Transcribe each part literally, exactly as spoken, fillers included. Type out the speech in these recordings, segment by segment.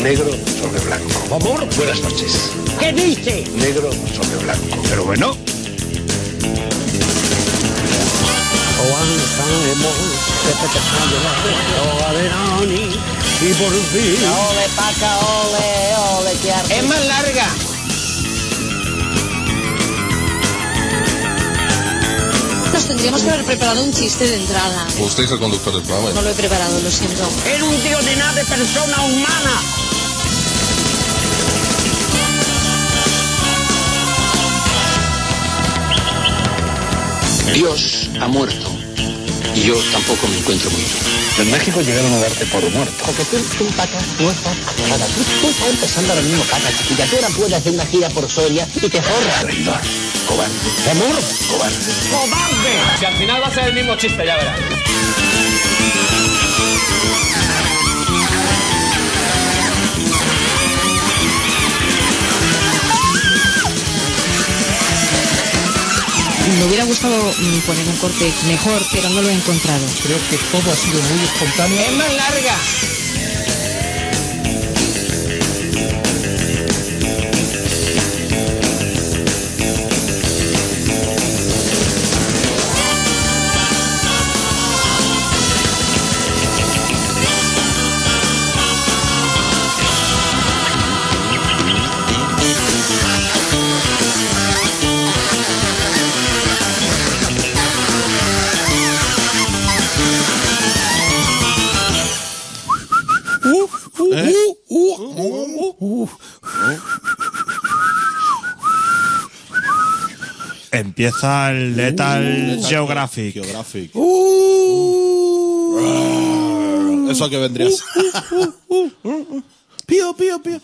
negro sobre blanco. Amor, Buenas noches. ¿qué dice? Negro sobre blanco. Pero bueno. Y por fin. Ole, paca, ole, ole, qué arte. Es más larga. Nos tendríamos que haber preparado un chiste de entrada. Usted es el conductor del programa. No lo he preparado, lo siento. Era un tío de nada de persona humana. Dios ha muerto. Y yo tampoco me encuentro muy bien. En México llegaron a darte por muerto. Porque tú, tú, paca, no estás nada. Tú, tú estás empezando ahora mismo, paca, chiquilla. Tú ahora puedes hacer una gira por Soria y te forras. Traidor. Cobarde. Amor, Cobarde. cobarde. Si al final va a ser el mismo chiste, ya verás. Me hubiera gustado mm, poner un corte mejor, pero no lo he encontrado. Creo que todo ha sido muy espontáneo. Es más larga. Empieza el Lethal Uh, Geographic. Geographic. Uh, Eso que vendrías. Pío, pío, pío.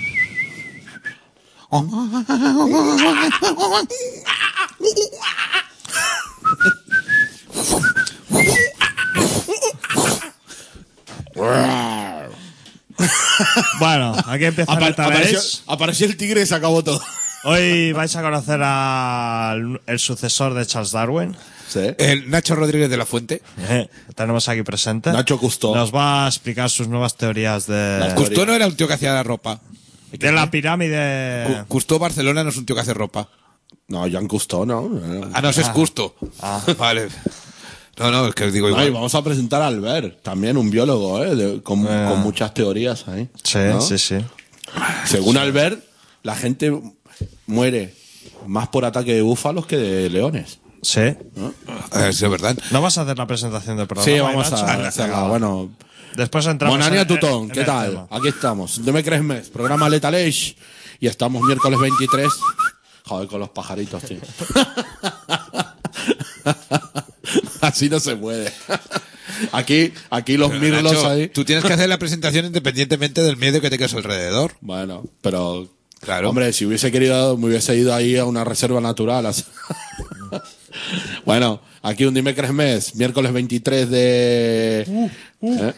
Bueno, aquí empieza el Apar- Lethal apareció, Edge. apareció el tigre y se acabó todo. Hoy vais a conocer al el sucesor de Charles Darwin. Sí. El Nacho Rodríguez de la Fuente. Eh, tenemos aquí presente. Nacho Cousteau. Nos va a explicar sus nuevas teorías de, Cousteau no era un tío que hacía la ropa. de la pirámide. Cu- Cousteau Barcelona no es un tío que hace ropa. No, Jean Cousteau, ¿no? Ah, no, ese es Cousteau. Ah. Vale. No, no, es que os digo No, y igual. vamos a presentar a Albert, también un biólogo, ¿eh? De- con, Eh. con muchas teorías ahí. Sí, ¿no? sí, sí. Según Albert, la gente muere más por ataque de búfalos que de leones. Sí. Eh, sí, es verdad. ¿No vas a hacer la presentación del programa? Sí, vamos Nacho? a hacerla. Bueno, Después entramos Monania en- Tutón, en ¿qué el tal? tema. Aquí estamos. ¿No me crees mes? Programa Lethal Edge. Y estamos miércoles veintitrés. Joder, con los pajaritos, tío. Así no se puede. Aquí, aquí los Pero, mirlos Nacho, ahí. tú tienes que hacer la presentación independientemente del miedo que tengas alrededor. Bueno, pero... Claro. Hombre, si hubiese querido, me hubiese ido ahí a una reserva natural. así. Bueno, aquí un Dime Crees Mes, miércoles veintitrés de... ¿Eh?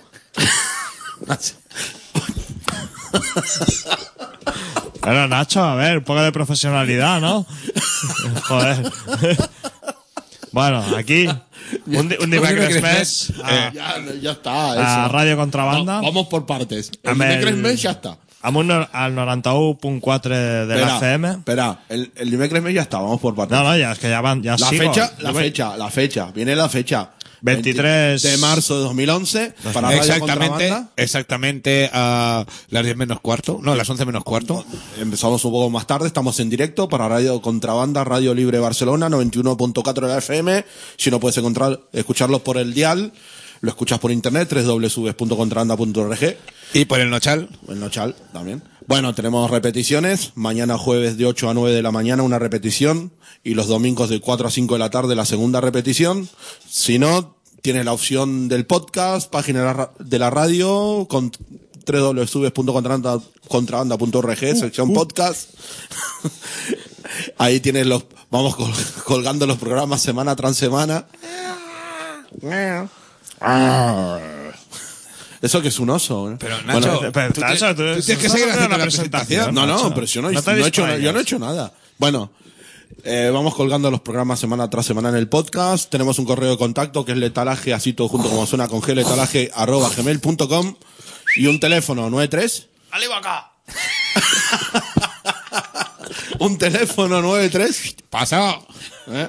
Bueno, Nacho, a ver, un poco de profesionalidad, ¿no? Joder. Bueno, aquí, un, di- un Dime Dime Crees Crees Mes, Mes, a, Ya, ya está. a Eso. Radio Contrabanda. Va- vamos por partes. El Amb Dime el- Crees Mes ya está. Amunt no- al noranta u punt quatre de la F M. Espera, el, el Dime Crees Mes ya está, vamos por partes. No, no, ya, es que ya van, ya La sigo. fecha, la Yo voy- fecha, la fecha. Viene la fecha. veintitrés de marzo de dos mil once para Radio Exactamente, Contrabanda. exactamente a las diez menos cuarto. No, a las once menos cuarto. Empezamos un poco más tarde, estamos en directo para Radio Contrabanda, Radio Libre Barcelona, noventa y uno punto cuatro de la F M. Si no puedes encontrar, escucharlos por el dial, lo escuchas por internet, doble u doble u doble u punto contrabanda punto org. Y por el Nochal. El Nochal también. Bueno, tenemos repeticiones. Mañana jueves de ocho a nueve de la mañana una repetición. Y los domingos de cuatro a cinco de la tarde la segunda repetición. Si no, tienes la opción del podcast, página de la ra- de la radio, con doble u doble u doble u punto contrabanda punto org, sección podcast. Ahí tienes los, vamos col- colgando los programas semana tras semana. Eso que es un oso, ¿eh? Pero, Nacho, Bueno, Pero, tú Nacho, te- tú- tú tienes que tú seguir no haciendo haces la una presentación. no, no, Nacho. pero yo no, No te no he hecho, distraigas. yo no he hecho nada. Bueno, eh, vamos colgando los programas semana tras semana en el podcast. Tenemos un correo de contacto que es letalaje, así todo junto como suena con G, letalaje arroba gmail punto com y un teléfono nueve tres ¡Ale vaca! Un teléfono nueve tres. ¡Pasa! ¿Eh?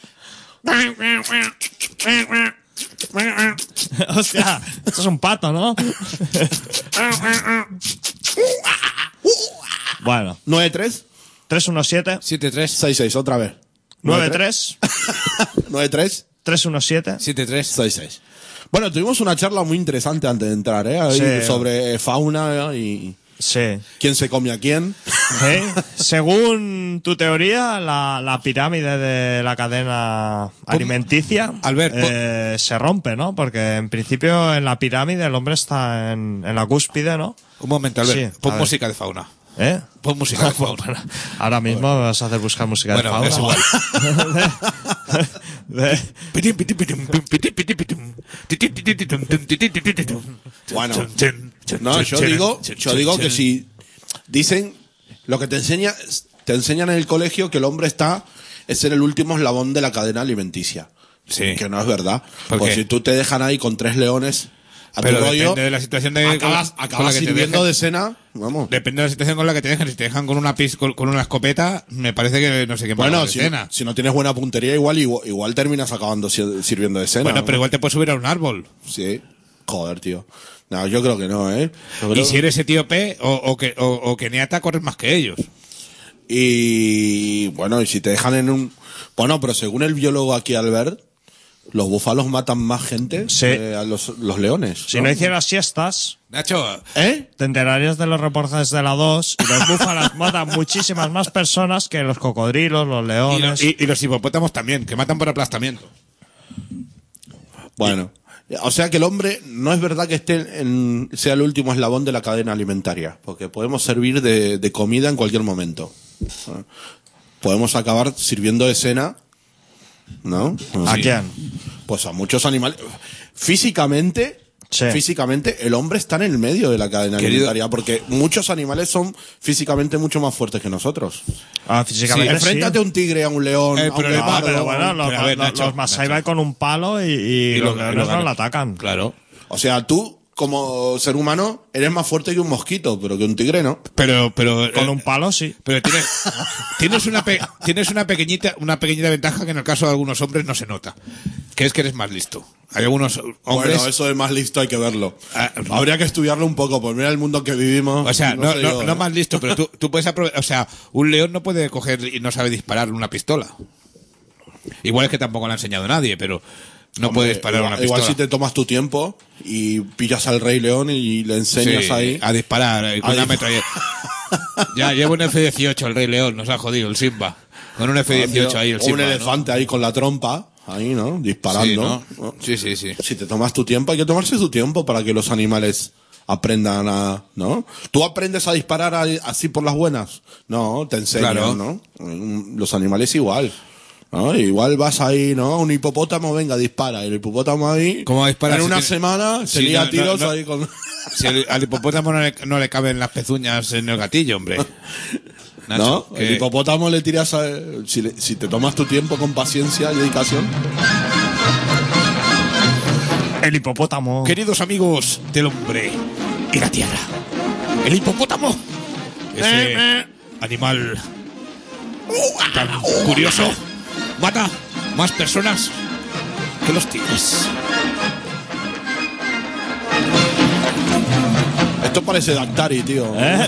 Hostia, esto es un pato, ¿no? Bueno, nueve tres tres uno siete siete tres seis seis, otra vez. nueve tres nueve tres tres uno siete siete tres seis seis. Bueno, tuvimos una charla muy interesante antes de entrar, ¿eh? Ahí Sí. sobre fauna y Sí. quién se come a quién. ¿Eh? Según tu teoría, la, la pirámide de la cadena alimenticia Albert, eh, se rompe, ¿no? Porque en principio en la pirámide el hombre está en, en la cúspide, ¿no? Un momento, Albert. Sí, a Pon ver. música de fauna. ¿Eh? Pon música de fauna. Ahora mismo me vas a hacer buscar música Bueno, de es fauna. igual. De- Bueno, no, yo digo, yo digo que si dicen lo que te enseña, te enseñan en el colegio que el hombre está es en el último eslabón de la cadena alimenticia. Sí. Que no es verdad. ¿Por Pues qué? si tú te dejan ahí con tres leones a Pero tu rollo, depende de la situación de acabas, con la- acabas con la que te sirviendo dejen. de cena, vamos. Depende de la situación con la que te dejan. Si te dejan con una pis, con, con una escopeta, me parece que no sé qué Bueno, de si, cena. si no tienes buena puntería, igual, igual, igual terminas acabando si- sirviendo de cena. Bueno, ¿no? pero igual te puedes subir a un árbol. Sí. Joder, tío. No, yo creo que no, ¿eh? Yo creo- Y si eres etíope o, o, que, o, o keniata, corres más que ellos. Y bueno, y si te dejan en un... Bueno, pero según el biólogo aquí, Albert, los búfalos matan más gente Sí. que a los, los leones. Si no hicieras siestas, Nacho, ¿Eh? te enterarías de los reportajes de la dos y los búfalos matan muchísimas más personas que los cocodrilos, los y leones. los, y, y los hipopótamos también, que matan por aplastamiento. Bueno. O sea que el hombre no es verdad que esté en, sea el último eslabón de la cadena alimentaria, porque podemos servir de, de comida en cualquier momento. ¿No? Podemos acabar sirviendo de cena, ¿no? ¿A Sí. quién? Pues a muchos animales. Físicamente, Sí. físicamente, el hombre está en el medio de la cadena Querido- alimentaria, porque muchos animales son físicamente mucho más fuertes que nosotros. Ah, físicamente sí. Enfréntate a un tigre, a un león, El a un problema- Ah, leopardo. pero bueno, los, Pero a ver, los- Nacho, los Masai Nacho. van con un palo y, y Y los lo- leones lo no ganan. la atacan. Claro. O sea, tú, como ser humano, eres más fuerte que un mosquito, pero que un tigre no. Pero, pero, Con eh, un palo sí. pero tienes, tienes una, pe- tienes una pequeñita, una pequeñita ventaja que en el caso de algunos hombres no se nota. Que es que eres más listo. Hay algunos hombres. Bueno, eso de más listo hay que verlo. Ah, Habría que estudiarlo un poco, pues mira el mundo que vivimos. O sea, no, sé no, yo, no ¿eh? más listo, pero tú, tú puedes aprovechar. O sea, un león no puede coger y no sabe disparar una pistola. Igual es que tampoco le ha enseñado nadie, pero no Hombre, puede disparar igual, una pistola. igual si te tomas tu tiempo y pillas al Rey León y le enseñas Sí, ahí. a disparar eh, con A una disparar. metralleta. Ya, lleva un F dieciocho el Rey León, nos ha jodido el Simba. Con un F dieciocho ahí el O Simba. un ¿no? elefante ahí con la trompa, ahí, ¿no? Disparando. Sí, ¿no? ¿no? Sí, sí, sí. Si te tomas tu tiempo, hay que tomarse su tiempo para que los animales aprendan a, ¿no? ¿Tú aprendes a disparar a- así por las buenas? No, te enseñan, Claro. ¿no? Los animales igual. ¿No? Igual vas ahí, ¿no? Un hipopótamo, venga, dispara. El hipopótamo ahí. ¿Cómo dispara En si una tiene- semana Sí, sería no, no, tiros no. ahí con. Si al, al hipopótamo no le, no le caben las pezuñas en el gatillo, hombre. Nacho, ¿No? que- El hipopótamo le tiras a. Si, le- si te tomas tu tiempo con paciencia y dedicación. El hipopótamo. Queridos amigos del hombre y la tierra, el hipopótamo, ese animal tan curioso, mata más personas que los tigres. Esto parece Dactari, tío. ¿Eh?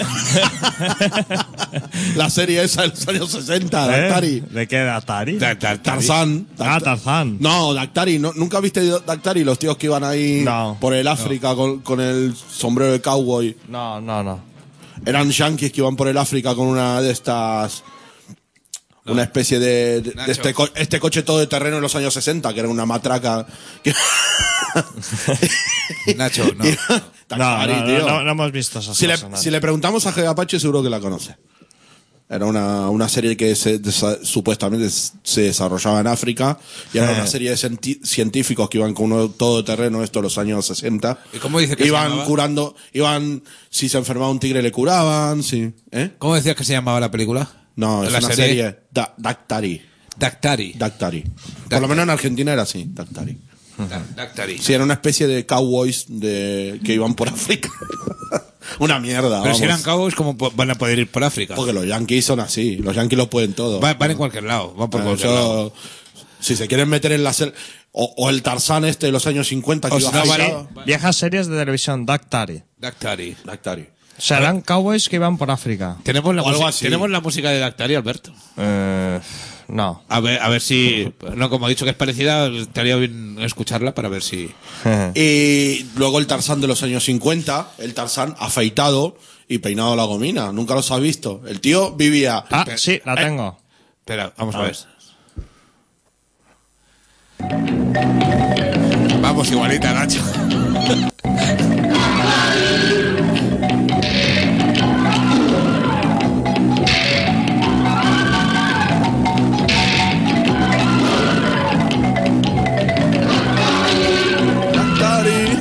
La serie esa de los años sesenta, ¿Eh? Dactari. ¿De qué? ¿De Atari? Da- da- Tarzán. Ah, Dact- Tarzán. No, Dactari. ¿no? ¿Nunca viste Dactari? Los tíos que iban ahí No. por el África con, con el sombrero de cowboy. No, no, no. Eran yankees que iban por el África con una de estas... Una especie de, de- de Nacho. este, co- este coche todo de terreno en los años sesenta, que era una matraca. Que... Nacho, no. No, Dactari, no, no, tío. no, no hemos visto esas Si le, cosas. ¿no? si le preguntamos a G. Apache, seguro que la conoce. Era una, una serie que se, desa- supuestamente se desarrollaba en África y era Eh. una serie de cienti- científicos que iban con un todoterreno esto en los años sesenta. ¿Y cómo dice que se Iban llamaba? curando, iban, si se enfermaba un tigre le curaban, sí. ¿Eh? ¿Cómo decías que se llamaba la película? No, es ¿La una serie, Da- Dactari. Dactari. Dactari. Por lo menos en Argentina era así, Dactari. Da- Dactari. Sí, era una especie de cowboys de, que iban por África. Una mierda, Pero vamos. si eran cowboys, ¿cómo po- van a poder ir por África? Porque los yankees son así. Los yankees lo pueden todo. Va- van en cualquier lado, van por Eh, cualquier eso- lado. Si se quieren meter en la sel... O, o el Tarzán este de los años cincuenta que O iba si no, afeitado. vale. Viejas series de televisión, Daktari. Dactari. Dactari. O sea, eran cowboys que iban por África. Tenemos la, O algo música- así. tenemos la música de Dactari, Alberto. Eh, no. A ver, a ver si. No, como he dicho que es parecida, estaría bien escucharla para ver si. Y luego el Tarzán de los años cincuenta, el Tarzán afeitado y peinado a la gomina. Nunca los has visto. El tío vivía... Ah, sí, la tengo. Espera, vamos a, A ver. Vamos, igualita, Nacho. Dactari.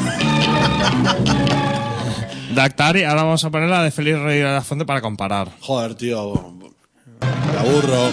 Daktari, ahora vamos a poner la de Félix Rey de la Fuente para comparar. Joder, tío. Me aburro.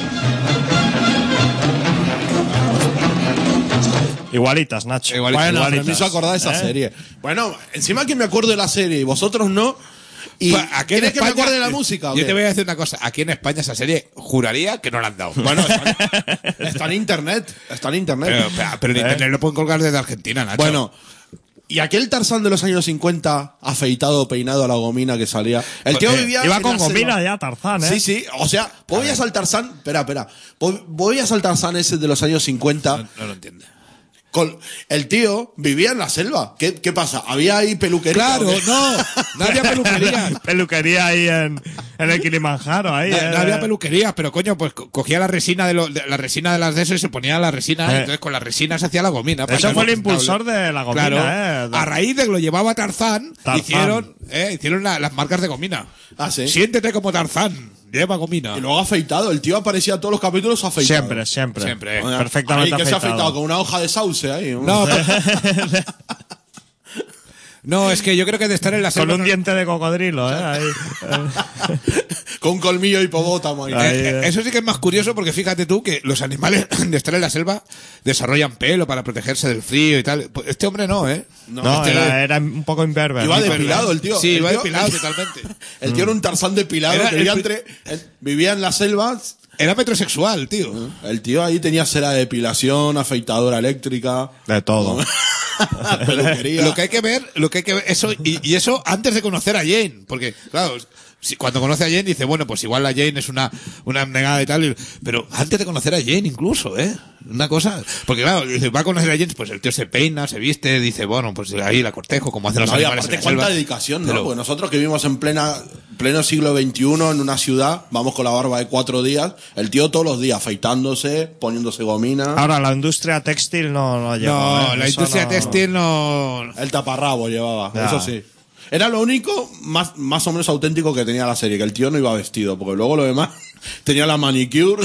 Igualitas, Nacho. Igualitas. Bueno, Igualitas. me hizo acordar de esa ¿Eh? serie. Bueno, encima que me acuerdo de la serie y vosotros no. Y Pues, aquí en ¿quieres que me España- acuerde de la música? o Yo qué? te voy a decir una cosa. Aquí en España esa serie juraría que no la han dado. Bueno, está, está en internet. Está en internet. Pero, pero, pero en internet lo pueden colgar desde Argentina, Nacho. Bueno, y aquel Tarzán de los años cincuenta, afeitado, peinado a la gomina que salía. El tío Pues, eh, vivía. Iba en con la selva. gomina ya, Tarzán, ¿eh? Sí, sí. O sea, voy a al Tarzán. Espera, espera. Voy a al Tarzán ese de los años cincuenta. no, no lo entiende. Con, el tío vivía en la selva. ¿Qué, qué pasa? ¿Había ahí peluquería? Claro, o qué? no. No había peluquería. Peluquería ahí en, en el Kilimanjaro, ahí. No, eh. no había peluquería, pero coño, pues co- cogía la resina de, lo- de- la resina de las de eso y se ponía la resina, Eh. y entonces con la resina se hacía la gomina. para Eso que fue el no- impulsor de la gomina, Claro. eh. A raíz de que lo llevaba Tarzán, Tarzán. hicieron, eh, hicieron la- las marcas de gomina. Ah, sí. Siéntete como Tarzán, lleva gomina. Y luego afeitado. El tío aparecía a todos los capítulos afeitado. Siempre, siempre. Siempre. Oye, Perfectamente ahí que se ha afeitado. afeitado con una hoja de sauce ahí. No, pero- no, es que yo creo que de estar en la Con selva. un diente de cocodrilo, ¿eh? Ahí. Con un colmillo hipopótamo ahí. Ahí. Eh, eh, Eso sí que es más curioso porque fíjate tú que los animales de estar en la selva desarrollan pelo para protegerse del frío y tal. Pues este hombre no, ¿eh? No, este era, era un poco imberber. Iba ¿no? depilado el tío. Sí, El iba tío- depilado el- totalmente. El tío era un Tarzán depilado Era que vivía, el- entre, él vivía en la selva. Era metrosexual, tío. El tío ahí tenía cera de depilación, afeitadora eléctrica, De todo. peluquería. Lo que hay que ver, lo que hay que ver, eso, y, y eso antes de conocer a Jane, porque, claro, si, cuando conoce a Jane dice, bueno, pues igual la Jane es una, una abnegada y tal, y- pero antes de conocer a Jane incluso, ¿eh? Una cosa, porque claro, dice, va a conocer a Jane, pues el tío se peina, se viste, dice, bueno, pues ahí la cortejo, como hacen los No, y animales aparte en la cuánta selva. dedicación, ¿no? Pero- Porque nosotros que vivimos en plena, pleno siglo veintiuno en una ciudad, vamos con la barba de cuatro días, el tío todos los días afeitándose, poniéndose gomina, Ahora, la industria textil no, no llegó. No, ¿eh? la Eso industria no- textil no... el taparrabo llevaba, Ya. eso sí. Era lo único más, más o menos auténtico que tenía la serie, que el tío no iba vestido, porque luego lo demás tenía la manicure.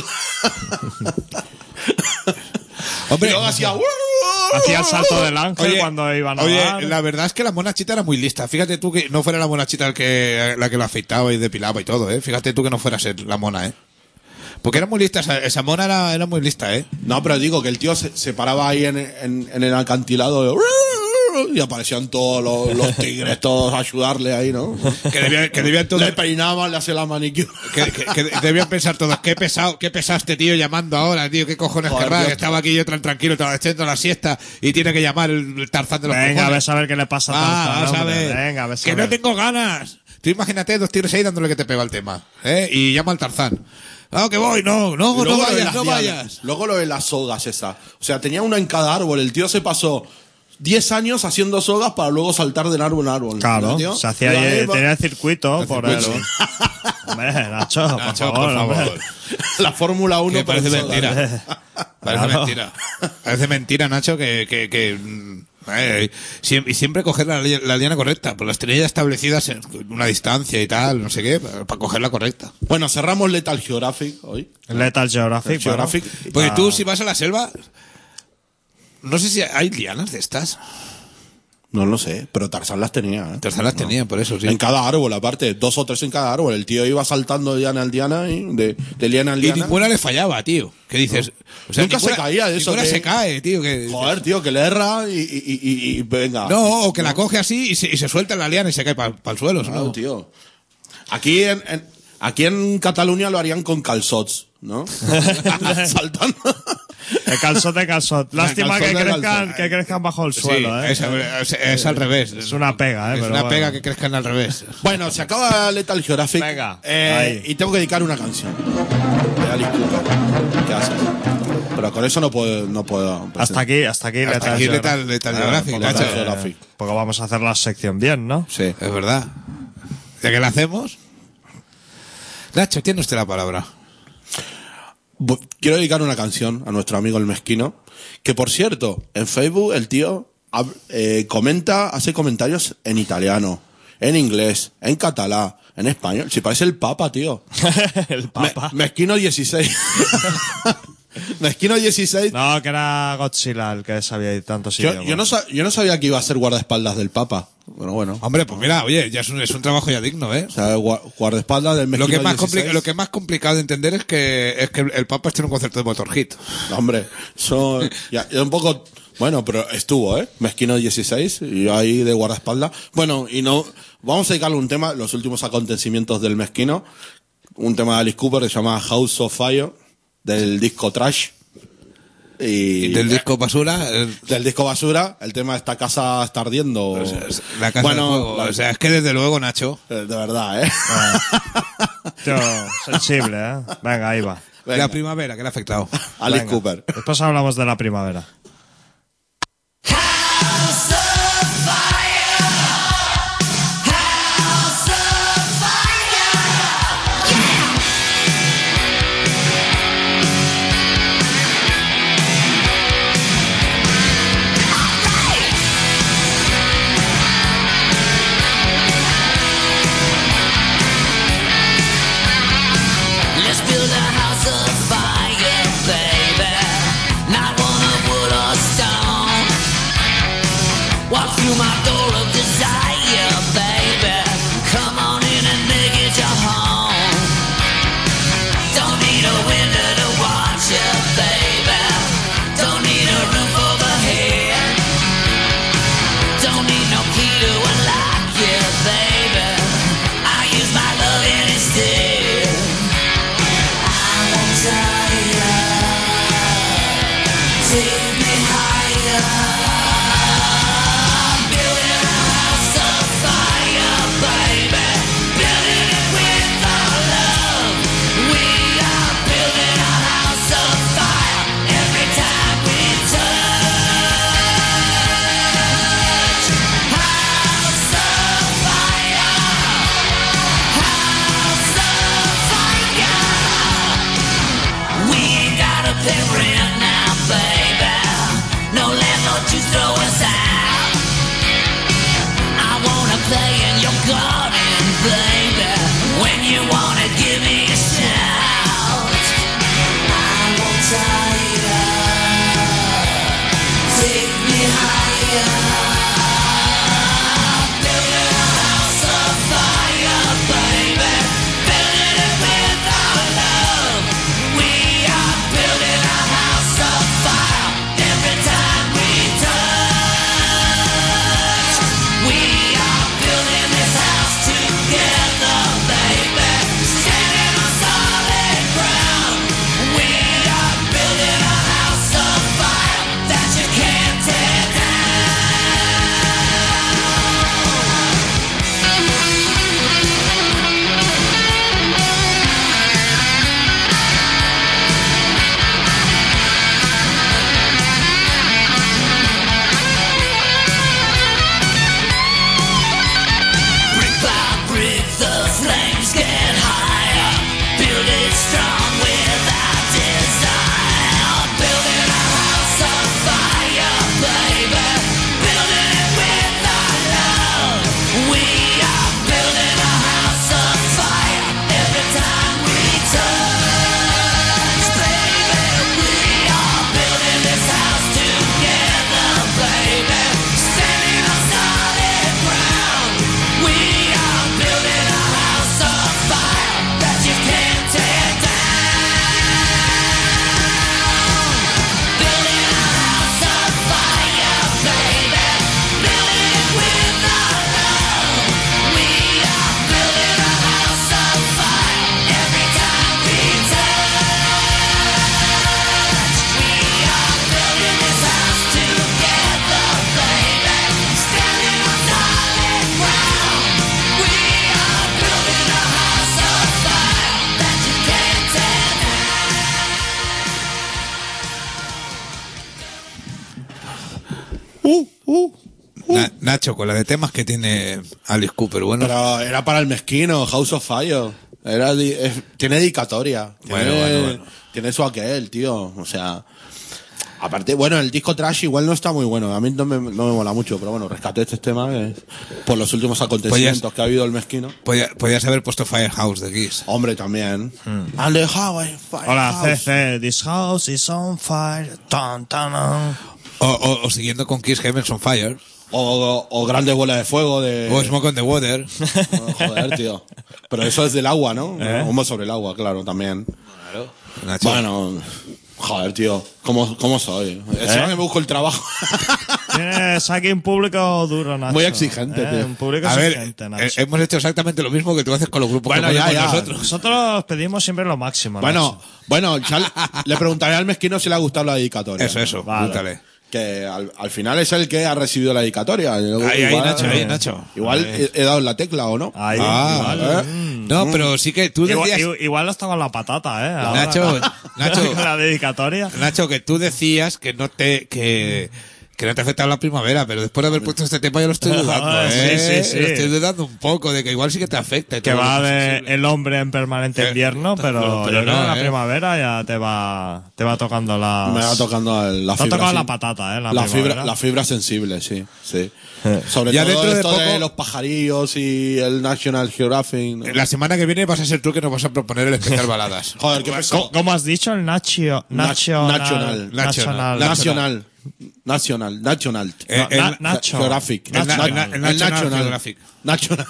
Hombre, y luego hacía... Hacía el salto del ángel Oye, cuando iban a Oye, nadar. la verdad es que la monachita era muy lista. Fíjate tú que no fuera la monachita el que, la que lo afeitaba y depilaba y todo, ¿eh? Fíjate tú que no fuera a ser la mona, ¿eh? Porque era muy lista, esa, esa mona era, era muy lista, ¿eh? No, pero digo que el tío se, se paraba ahí en, en, en el acantilado de- y aparecían todos los, los tigres todos a ayudarle ahí, ¿no? Que debían, que debían todos... Le peinaban, le hacían la manicure. Que, que- que debían pensar todos, qué pesado, qué pesado este tío llamando ahora, tío, qué cojones Joder, querrá, tío. que estaba aquí yo tan tranquilo, estaba echando la siesta y tiene que llamar el, el Tarzán de los Venga, a cojones. ver a ver qué le pasa a Ah, Tarzán, vas a hombre. ver. Venga, a ver que a no ver. tengo ganas. Tú imagínate dos tigres ahí dándole que te pega el tema, ¿eh? Y llama al Tarzán. Ah, que voy, no, no, Y no luego lo de vayas, las no dianas. vayas. Luego lo de las sogas esas. O sea, tenía una en cada árbol. El tío se pasó diez años haciendo sogas para luego saltar de árbol en árbol. Claro, ¿El tío? se hacía Iba ahí, ahí, va- tenía el circuito El por circuito. el... Hombre, Nacho, por Nacho, favor, por favor. hombre. La Fórmula uno Que parece para sogas. mentira. Parece Claro. mentira. Parece mentira, Nacho, que, que, que mm, eh, siem- y siempre coger la, li- la línea correcta, pues las tenéis establecidas en una distancia y tal, no sé qué, para, para coger la correcta. Bueno, cerramos Lethal Geographic hoy. Lethal Geographic. Geographic. bueno. Porque Ah. tú, si vas a la selva, no sé si hay lianas de estas. No lo sé, pero Tarzán las tenía. ¿eh? Tarzán las No. tenía, por eso, sí. En cada árbol, aparte, dos o tres en cada árbol. El tío iba saltando de liana en liana, y de, de liana en Y liana. ninguna le fallaba, tío. ¿Qué dices? O sea, Nunca se ninguna- caía de eso Ninguna que- se cae, tío. Que... Joder, tío, que le erra y, y, y, y- y venga. No, o que la coge así y se, y se suelta en la liana y se cae para el suelo. Claro, ¿no? tío. Aquí en, en- aquí en Cataluña lo harían con calzots, ¿no? Saltando. El calzot de calzot. Lástima calzot que de crezcan, calzot. que crezcan bajo el Sí, suelo, ¿eh? es, es- es al revés. Es una pega, ¿eh? Es Pero una bueno. pega que crezcan al revés. Bueno, se acaba Lethal Geographic. Venga, eh, ahí. y tengo que dedicar una canción. De Alice Cooper. ¿Qué haces? Pero con eso no puedo. No puedo Hasta aquí, hasta aquí. Hasta aquí Lethal- Lethal Geographic, porque, Lethal eh, Geographic. porque vamos a hacer la sección bien, ¿no? Sí, es verdad. ¿Ya que la hacemos? Nacho, tiene usted la palabra. Bu- Quiero dedicar una canción a nuestro amigo el Mezquino. Que por cierto, en Facebook el tío hab- eh, comenta, hace comentarios en italiano, en inglés, en catalán, en español. Si parece el Papa, tío. El Me- Papa. Mezquino dieciséis. Mezquino dieciséis. No, que era Godzilla el que sabía tantos Yo, idiomas. yo, no sa- yo no sabía que iba a ser guardaespaldas del Papa. Bueno, bueno. Hombre, pues mira, oye, ya es un, es un trabajo ya digno, ¿eh? O sea, gua- guardaespaldas del Lo Mezquino que, es más compli- dieciséis. lo que es más complicado de entender es que es que el Papa esté en un concierto de Motorhit. Hombre, eso ya, ya un poco. Bueno, pero estuvo, ¿eh? Mezquino dieciséis, y yo ahí de guardaespaldas. Bueno, y no. Vamos a dedicarle un tema, los últimos acontecimientos del Mezquino. Un tema de Alice Cooper que se llama House of Fire, del disco Trash. Y, Y del disco Basura, el- del disco Basura, el tema Esta casa está ardiendo. o sea, es la casa bueno, de fuego. la- O sea, es que desde luego, Nacho, eh, de verdad, ¿eh? Tío, sensible, ¿eh? Venga, ahí va. Venga. la primavera que le ha afectado. Alice Venga. Cooper. Después hablamos de la primavera. Let's build a house of fire, baby. Not one of wood or stone. Walk through my door of desire, baby. Come on in and make it your home. Don't need a window to watch you, baby. Don't need a roof overhead. Don't need no key to unlock you, baby. I use my love instead. Take me higher. Building a house of fire, baby. Building it with our love. We are building a house of fire every time we touch. House of fire. House of fire. We ain't gotta pay rent now, baby. No landlord to throw us out. I wanna play in your garden, baby. When you wanna give me a shout, I won't tie it up. Take me higher. Building a house of fire, baby. Building it with our love. We are building a house of fire every time we touch. We are building this house together, baby. Na- Nacho, con la de temas que tiene Alice Cooper, bueno. Pero era para el mezquino, House of Fire. Era di- es- tiene dedicatoria. Tiene, Bueno, bueno, bueno. tiene eso aquel, tío. O sea. Aparte, bueno, el disco Trash igual no está muy bueno. A mí no me, no me mola mucho, pero bueno, rescaté este tema eh, por los últimos acontecimientos Pues ya- que ha habido el mezquino. Podía- podías haber puesto Firehouse de Kiss. Hombre, también. And the highway, Hola, firehouse. C C. This house is on fire. Tan, tan, tan. O, o, o siguiendo con Kiss, Heaven's on Fire. O, o, o Grandes Bolas de Fuego de... O Smoke on the Water. Oh, joder, tío. Pero eso es del agua, ¿no? ¿Eh? Humo sobre el agua, claro, también. Nacho. Bueno, joder, tío. ¿Cómo, cómo soy? Es ¿Eh? que me busco el trabajo. Tienes aquí un público duro, Nacho. Muy exigente, ¿Eh? tío. Un público A ver, exigente, Nacho. eh, hemos hecho exactamente lo mismo que tú haces con los grupos Bueno, que ya, ponemos ya. nosotros. Nosotros pedimos siempre lo máximo, Bueno, Nacho. bueno, ya le, le preguntaré al mezquino si le ha gustado la dedicatoria. Eso, eso, Vale. pregúntale. Que al, al final es el que ha recibido la dedicatoria. Ahí, ahí, Nacho, ahí, Nacho. Igual Ahí. he, he dado en la tecla, ¿o no? Ahí, Ah, igual. ¿eh? No, pero sí que tú Igual, decías... igual, igual está con la patata, ¿eh? Ahora, Nacho, Nacho. con la dedicatoria. Nacho, que tú decías que no te... que... Que no te afectaba la primavera, pero después de haber puesto este tema yo lo estoy dudando, Ah, sí, ¿eh? sí, sí. Lo estoy dudando un poco de que igual sí que te afecta. y Que todo va lo que es de sensible. el hombre en permanente Eh, invierno, pero, pero- pero yo creo no, que la ¿eh? primavera ya te va, te va tocando la. Me va tocando el- la Te ha fibra. tocado sí. la patata, ¿eh? La, La primavera. fibra, la fibra sensible, sí, sí. Eh. Sobre Ya todo dentro de esto de, poco- los pajarillos y el National Geographic. ¿no? La semana que viene vas a ser tú que nos vas a proponer el especial baladas. Joder, qué ¿Cómo, pesado. cómo has dicho? El Nacho. Nacho. Nacional. Nacional. Nacional. Nacional. Nacional. Eh, No, el- na- Nacho. Geographic. El na- National. el na- el National Geographic. National.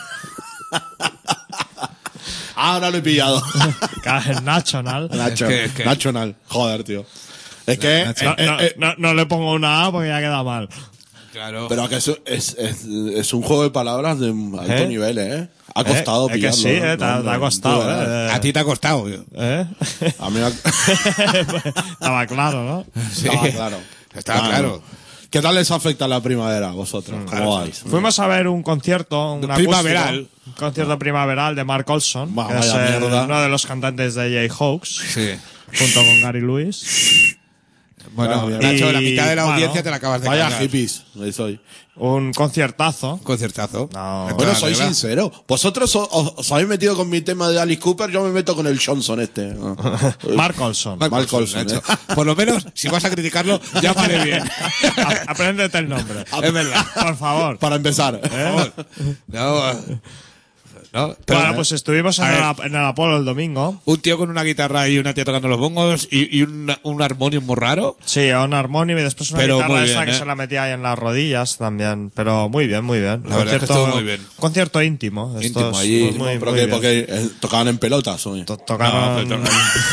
Ahora lo he pillado. El National. National. que- es que- National. Joder, tío. Es que. No, eh, no, eh, no, no le pongo una A porque ya queda mal. Claro. Pero que eso es, es, es un juego de palabras de alto ¿Eh? nivel, ¿eh? Ha costado Eh, es que pillarlo. sí, ¿no? eh, te, ha- No, te ha no, costado, tú verás. eh. A ti te ha costado. yo. ¿Eh? A mí me ha... Estaba claro, ¿no? Sí. Estaba claro. Estaba Bueno. claro. ¿Qué tal les afecta la primavera a vosotros? ¿Cómo vais? Fuimos a ver un concierto, un Primaveral. acústico, un concierto primaveral de Mark Olson, Va, que es vaya el- mierda. uno de los cantantes de Jayhawks, Sí. junto con Gary Lewis. Bueno, Claro, Nacho, y- la mitad de la bueno, audiencia te la acabas de Vaya cargar. hippies, ahí soy. Un conciertazo. Concertazo. No. Esto Bueno, la soy regla. sincero. Vosotros os, os- os habéis metido con mi tema de Alice Cooper, yo me meto con el Johnson este. Mark Olson. Mark Mark Olson, Olson, Nacho. Por lo menos, si vas a criticarlo, llámale bien. A- Apréndete el nombre. Es verdad. Por favor. Para empezar. Por favor. No, eh, no, pero- Bueno, pues estuvimos en A ver. el, Ap- en el Apolo el domingo. un tío con una guitarra y una tía tocando los bongos y, y un, un armonium muy raro. Sí, a un armónimo y después una Pero guitarra muy esa bien, que ¿eh? se la metía ahí en las rodillas también. Pero muy bien, muy bien. La verdad es que estuvo muy bien. Concierto íntimo. Estos- Íntimo, allí. muy, muy, ¿Pero muy qué? bien. Porque eh, tocaban en pelotas. ¿o qué? To- Tocaron. No,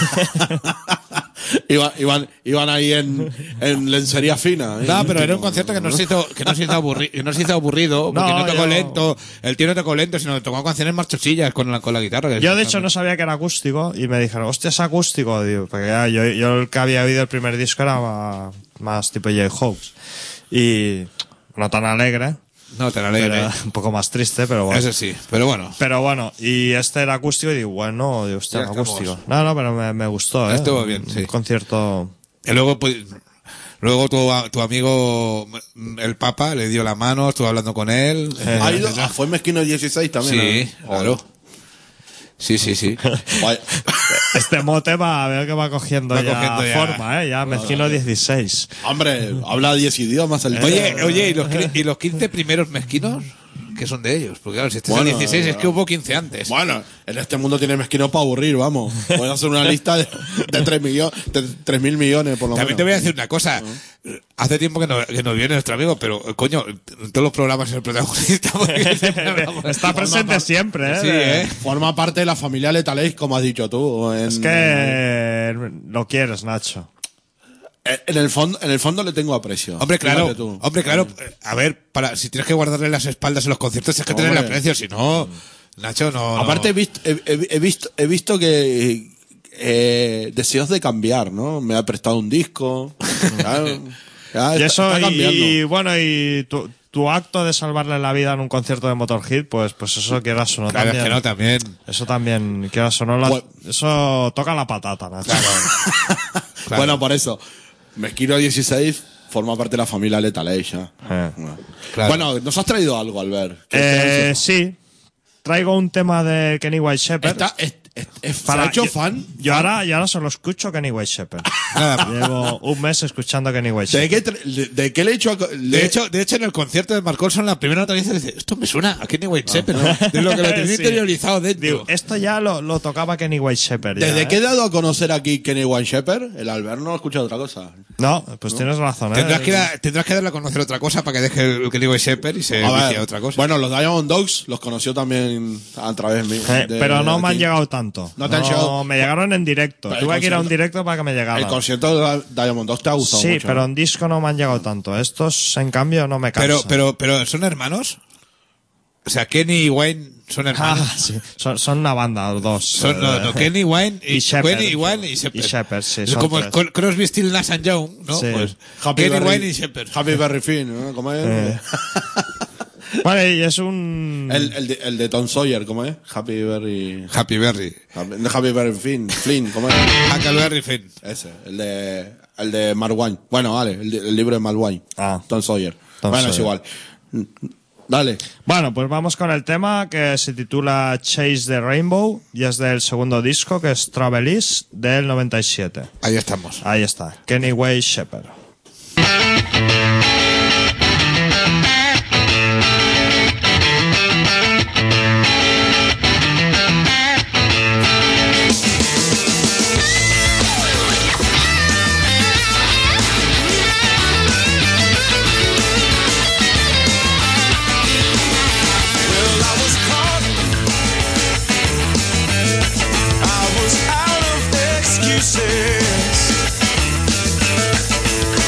iban, iban, iban ahí en, en lencería fina. ¿eh? No, pero era un concierto que no se hizo, que no se hizo, aburri- que no se hizo aburrido, porque no, No, tocó yo- lento, el tío no tocó lento, sino que tocó canciones marchosillas con la, con la guitarra. que- Yo, de hecho, no sabía que era acústico y me dijeron, hostia, es acústico. Digo, porque ya, yo, yo el que había oído el primer disco era más, más tipo Jayhawks. Y no tan alegre, No, te la pero alegra. un poco más triste, pero bueno. Eso sí, pero bueno. Pero bueno, y este era acústico y digo, bueno, digo, hostia, Ya estamos. acústico. No, no, pero me, me gustó, ¿eh? Estuvo bien, sí. Un concierto. Y luego, pues, luego tu, tu amigo, el Papa, le dio la mano, estuvo hablando con él. ¿Ha ido? Ah, fue Mezquino dieciséis también. Sí, ¿no? claro. Sí, sí, sí. Vaya. Este mote va, veo que va cogiendo, Va ya, cogiendo ya. forma, ¿eh? Ya Mezquino dieciséis. Hombre, habla diez idiomas el tío. Oye, oye, ¿y los, qui- ¿y los quince primeros mezquinos? ¿Qué son de ellos? Porque claro, si este es Bueno, el dieciséis, es eh, que hubo quince antes. Bueno, en este mundo tiene Mezquino para aburrir, vamos. Voy a hacer una lista de, de tres millones, de tres mil millones por lo También menos. te voy a decir una cosa. Hace tiempo que no, que no viene nuestro amigo, pero coño, en todos los programas es el protagonista. porque siempre hablamos- Está presente siempre, ¿eh? Sí, De- ¿eh? Forma parte de la familia Letaleis, como has dicho tú. En, Es que lo quieres, Nacho. en el fondo, en el fondo le tengo aprecio. Hombre, claro, Fíjate tú. hombre, claro. eh, A ver, para, si tienes que guardarle las espaldas en los conciertos, tienes que tenerle Hombre. aprecio, si no, Nacho, no. Aparte he no. visto, he, he- he visto, he visto que eh, deseos de cambiar, ¿no? Me ha prestado un disco. Claro, ya Y está- eso, está y, cambiando. y, bueno, y tu, tu acto de salvarle la vida en un concierto de Motorhead, pues, pues eso quieras o no Claro, es también. que no, también. Eso también, quieras o no, la- Bueno. eso toca la patata, Nacho. Claro. Bueno, por eso. Mezquino dieciséis forma parte de la familia Lethal Age, ya. Eh. Bueno. Claro. Bueno, nos has traído algo, Albert. ¿Qué Eh, te sí. Traigo un tema de Kenny White Shepherd. Está, es, es, es- Para- ¿Se ha hecho yo, fan? Yo ahora, yo ahora solo escucho Kenny White Shepherd. Llevo un mes escuchando Kenny White ¿De Shepherd. qué, tra- de, de qué le he hecho? a- De le- hecho, de hecho, en el concierto de Mark Colson, la primera nota dice, dice, esto me suena a Kenny White Shepherd, ¿no? De lo que lo tenía Sí. interiorizado dentro. Digo, esto ya lo, lo tocaba Kenny White Shepherd. ya, ¿Desde ¿eh? qué he dado a conocer aquí Kenny White Shepherd? El Albert no ha escuchado otra cosa. No, pues tienes razón, ¿eh? Tendrás que, dar- tendrás que darle a conocer otra cosa para que deje el Kenny White Shepherd y se A ver, vicie a otra cosa. Bueno, los Diamond Dogs los conoció también a través mío. Eh, de- pero no de me han aquí. llegado tanto. No te han llegado. Me llegaron en directo. Pero el Tuve que ir a un concierto- directo para que me llegaran. El concierto de Diamond Dogs te ha gustado Sí, mucho. pero ¿no? en disco no me han llegado tanto. Estos, en cambio, no me cansan. pero, pero, pero, ¿son hermanos? O sea, Kenny y Wayne son hermanos. Ah, sí. son, son una banda, los dos. Son, no, no, Kenny, Wayne y, y Shepherd. Kenny, Wayne y Shepherd. Y Shepherd, sí, Es son como tres. Cro- Crosby, Stills, Nash and Young, ¿no? Sí. Pues Happy Kenny, Berry- Wayne y Shepherd. Happy Berry Finn, ¿no? ¿Cómo es? Eh. Vale, y es un... El, el, de, el de Tom Sawyer, ¿cómo es? Happy Berry... Happy Berry. Happy, de Happy Berry Finn, Flynn, ¿cómo es? Huckleberry Finn. Ese, el de, el de Mark Twain. Bueno, vale, el, de- el libro de Mark Twain. Ah. Tom Sawyer. Tom bueno, es Sawyer. igual. Dale. Bueno, pues vamos con el tema que se titula Chase the Rainbow y es del segundo disco que es Travel East del noventa y siete. Ahí estamos. Ahí está, Kenny White Shepherd. Well, I was caught. I was out of excuses.